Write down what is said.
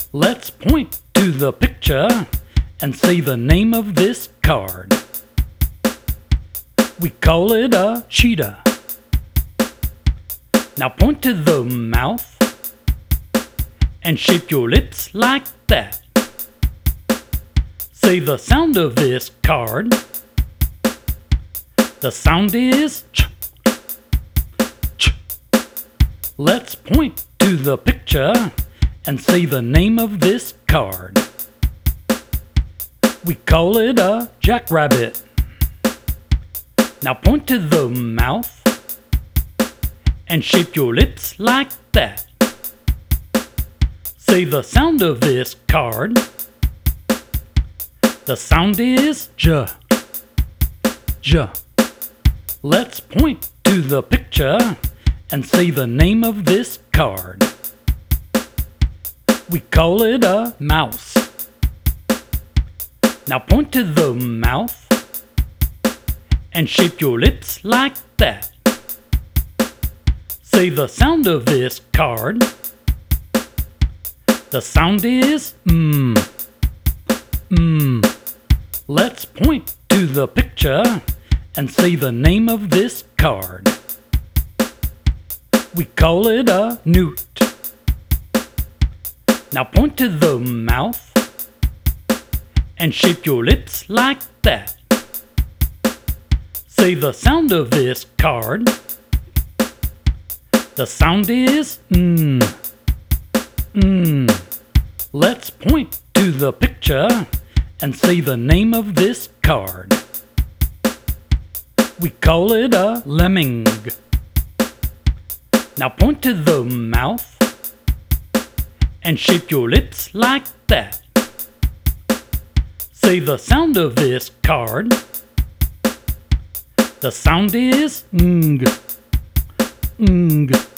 Let's point to the picture and say the name of this card. We call it a cheetah. Now point to the mouth and shape your lips like that. Say the sound of this card. The sound is ch, ch. Let's point to the picture and say the name of this card. We call it a jackrabbit. Now point to the mouth and shape your lips like that. Say the sound of this card. The sound is j, j. Let's point to the picture and say the name of this card. We call it a mouse. Now point to the mouth and shape your lips like that. Say the sound of this card. The sound is Let's point to the picture and say the name of this card. We call it a newt. Now point to the mouth and shape your lips like that. Say the sound of this card. The sound is Let's point to the picture and say the name of this card. We call it a lemming. Now point to the mouth and shape your lips like that. Say the sound of this card. The sound is ng.